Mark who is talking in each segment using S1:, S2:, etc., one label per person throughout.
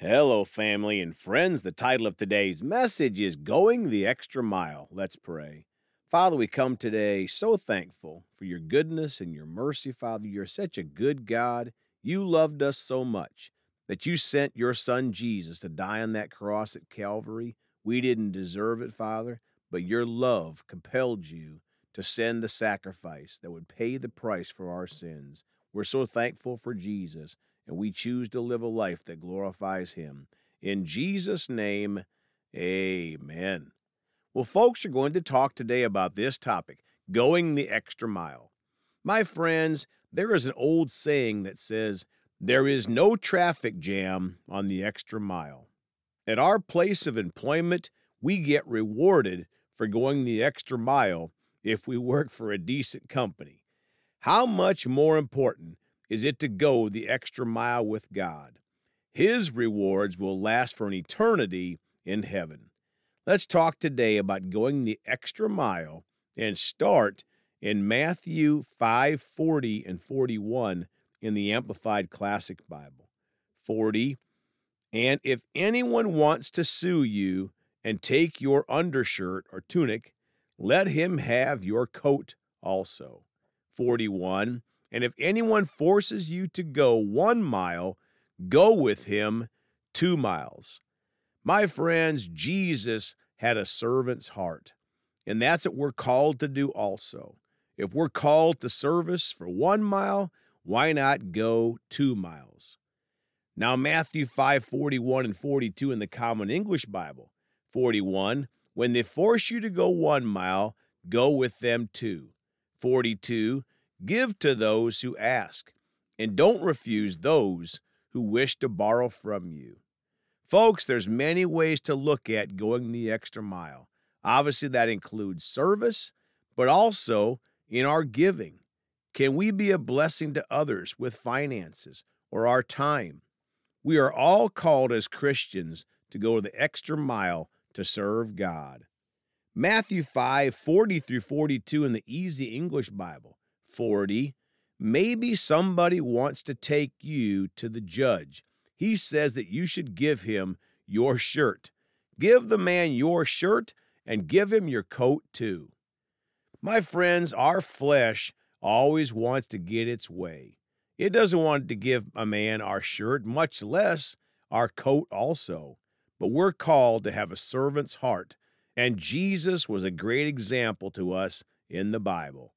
S1: Hello, family and friends. The title of today's message is Going the Extra Mile. Let's pray. Father, we come today so thankful for your goodness and your mercy, Father. You're such a good God. You loved us so much that you sent your son Jesus to die on that cross at Calvary. We didn't deserve it, Father, but your love compelled you to send the sacrifice that would pay the price for our sins. We're so thankful for Jesus, and we choose to live a life that glorifies him. In Jesus' name, amen. Well, folks are going to talk today about this topic, going the extra mile. My friends, there is an old saying that says, there is no traffic jam on the extra mile. At our place of employment, we get rewarded for going the extra mile if we work for a decent company. How much more important is it to go the extra mile with God? His rewards will last for an eternity in heaven. Let's talk today about going the extra mile and start in Matthew 5:40 and 41 in the Amplified Classic Bible. 40, and if anyone wants to sue you and take your undershirt or tunic, let him have your coat also. 41, and if anyone forces you to go 1 mile, go with him 2 miles. My friends, Jesus had a servant's heart, and that's what we're called to do also. If we're called to service for 1 mile, why not go 2 miles? Now, Matthew 5:41 and 42 in the Common English Bible. 41, when they force you to go 1 mile, go with them 2. 42, give to those who ask, and don't refuse those who wish to borrow from you. Folks, there's many ways to look at going the extra mile. Obviously, that includes service, but also in our giving. Can we be a blessing to others with finances or our time? We are all called as Christians to go the extra mile to serve God. Matthew 5:40 through 42 in the Easy English Bible. 40, maybe somebody wants to take you to the judge. He says that you should give him your shirt. Give the man your shirt and give him your coat too. My friends, our flesh always wants to get its way. It doesn't want to give a man our shirt, much less our coat also. But we're called to have a servant's heart, and Jesus was a great example to us in the Bible.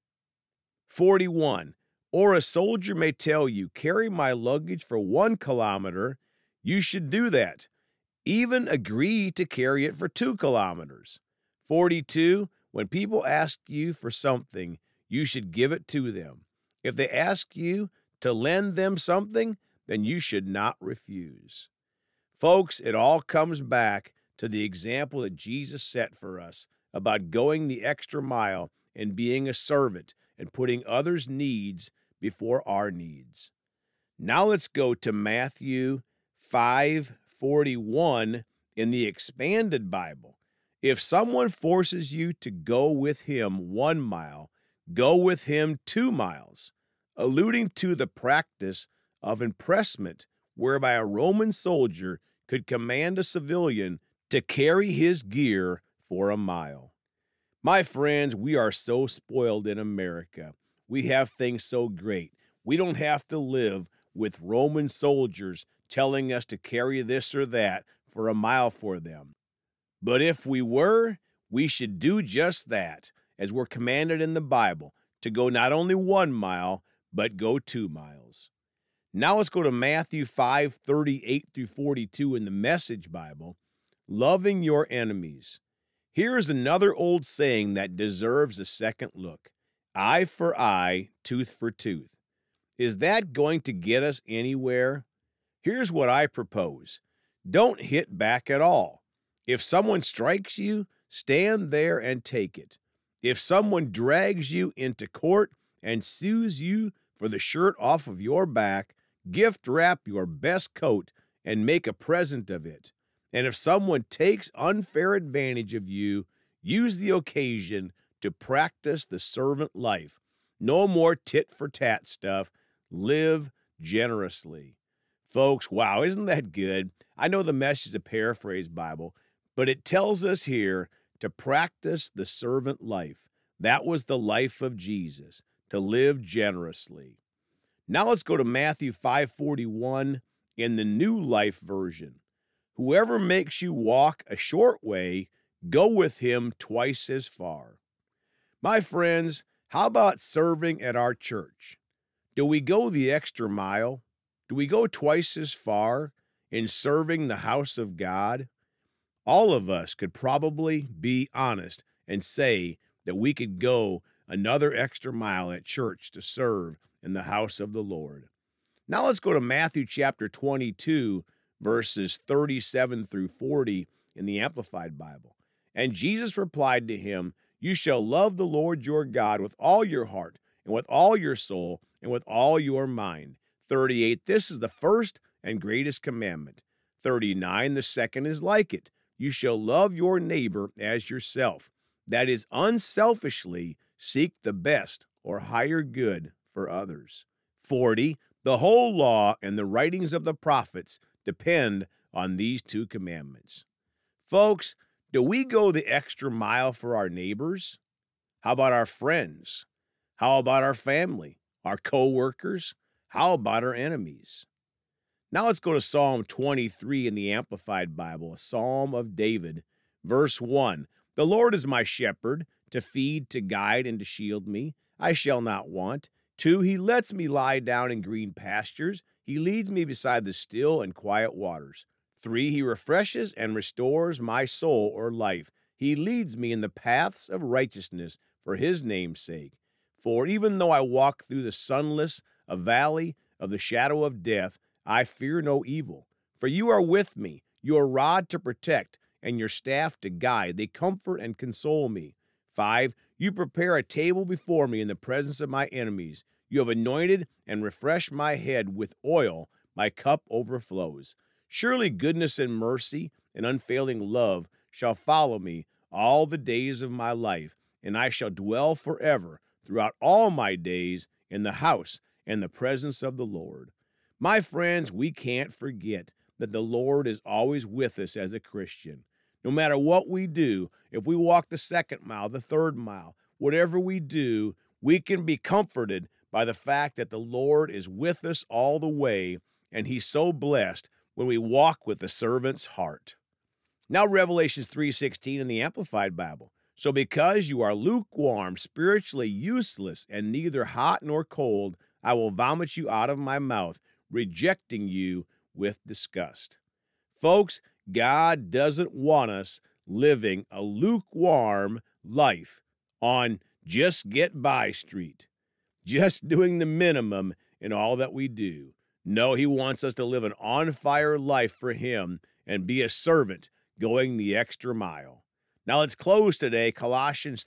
S1: 41, or a soldier may tell you, carry my luggage for 1 kilometer, you should do that. Even agree to carry it for 2 kilometers. 42, when people ask you for something, you should give it to them. If they ask you to lend them something, then you should not refuse. Folks, it all comes back to the example that Jesus set for us about going the extra mile and being a servant and putting others' needs before our needs. Now let's go to Matthew 5:41 in the Expanded Bible. If someone forces you to go with him 1 mile, go with him 2 miles, alluding to the practice of impressment, whereby a Roman soldier could command a civilian to carry his gear for a mile. My friends, we are so spoiled in America. We have things so great. We don't have to live with Roman soldiers telling us to carry this or that for a mile for them. But if we were, we should do just that, as we're commanded in the Bible, to go not only 1 mile, but go 2 miles. Now let's go to Matthew 5:38 through 42 in the Message Bible, loving your enemies. Here is another old saying that deserves a second look. Eye for eye, tooth for tooth. Is that going to get us anywhere? Here's what I propose. Don't hit back at all. If someone strikes you, stand there and take it. If someone drags you into court and sues you for the shirt off of your back, gift wrap your best coat and make a present of it. And if someone takes unfair advantage of you, use the occasion to practice the servant life. No more tit-for-tat stuff. Live generously. Folks, wow, isn't that good? I know the Message is a paraphrase Bible, but it tells us here to practice the servant life. That was the life of Jesus, to live generously. Now let's go to Matthew 5:41 in the New Life Version. Whoever makes you walk a short way, go with him twice as far. My friends, how about serving at our church? Do we go the extra mile? Do we go twice as far in serving the house of God? All of us could probably be honest and say that we could go another extra mile at church to serve in the house of the Lord. Now let's go to Matthew chapter 22, verses 37 through 40 in the Amplified Bible. And Jesus replied to him, "You shall love the Lord your God with all your heart and with all your soul and with all your mind." 38, this is the first and greatest commandment. 39, the second is like it. You shall love your neighbor as yourself. That is, unselfishly seek the best or higher good for others. 40, the whole law and the writings of the prophets depend on these two commandments. Folks, do we go the extra mile for our neighbors? How about our friends? How about our family, our co-workers? How about our enemies? Now let's go to Psalm 23 in the Amplified Bible, a Psalm of David. Verse 1, the Lord is my shepherd, to feed, to guide, and to shield me. I shall not want. 2, he lets me lie down in green pastures. He leads me beside the still and quiet waters. 3, he refreshes and restores my soul or life. He leads me in the paths of righteousness for his name's sake. 4, even though I walk through the sunless, a valley of the shadow of death, I fear no evil. For you are with me, your rod to protect, and your staff to guide. They comfort and console me. 5, you prepare a table before me in the presence of my enemies. You have anointed and refreshed my head with oil. My cup overflows. Surely goodness and mercy and unfailing love shall follow me all the days of my life, and I shall dwell forever throughout all my days in the house and the presence of the Lord. My friends, we can't forget that the Lord is always with us as a Christian. No matter what we do, if we walk the second mile, the third mile, whatever we do, we can be comforted by the fact that the Lord is with us all the way, and he's so blessed when we walk with the servant's heart. Now Revelations 3:16 in the Amplified Bible. So because you are lukewarm, spiritually useless, and neither hot nor cold, I will vomit you out of my mouth, rejecting you with disgust. Folks, God doesn't want us living a lukewarm life on just get by street, just doing the minimum in all that we do. No, he wants us to live an on-fire life for him and be a servant going the extra mile. Now let's close today, Colossians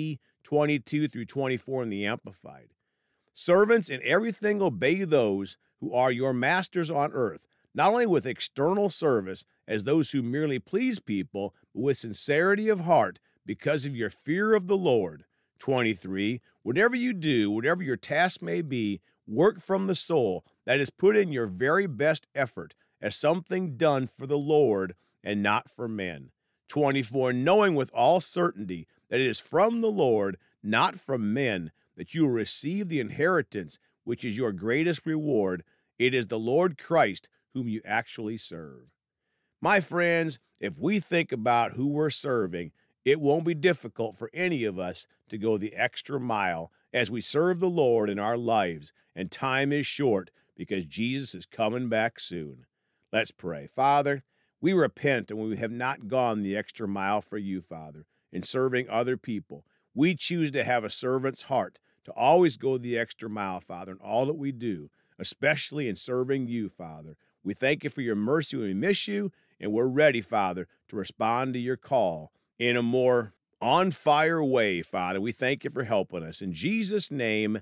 S1: 3:22 through 24 in the Amplified. Servants, in everything obey those who are your masters on earth, not only with external service as those who merely please people, but with sincerity of heart because of your fear of the Lord. 23, whatever you do, whatever your task may be, work from the soul, that is, put in your very best effort as something done for the Lord and not for men. 24, knowing with all certainty that it is from the Lord, not from men, that you will receive the inheritance, which is your greatest reward. It is the Lord Christ whom you actually serve. My friends, if we think about who we're serving, it won't be difficult for any of us to go the extra mile as we serve the Lord in our lives, and time is short because Jesus is coming back soon. Let's pray. Father, we repent and we have not gone the extra mile for you, Father, in serving other people. We choose to have a servant's heart, to always go the extra mile, Father, in all that we do, especially in serving you, Father. We thank you for your mercy when we miss you, and we're ready, Father, to respond to your call in a more on-fire way, Father. We thank you for helping us. In Jesus' name,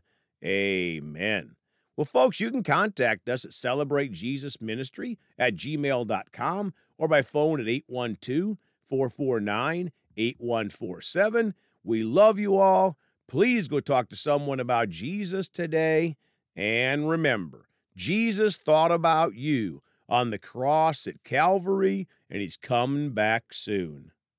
S1: amen. Well, folks, you can contact us at celebratejesusministry@gmail.com or by phone at 812-449-8147. We love you all. Please go talk to someone about Jesus today. And remember, Jesus thought about you on the cross at Calvary, and he's coming back soon.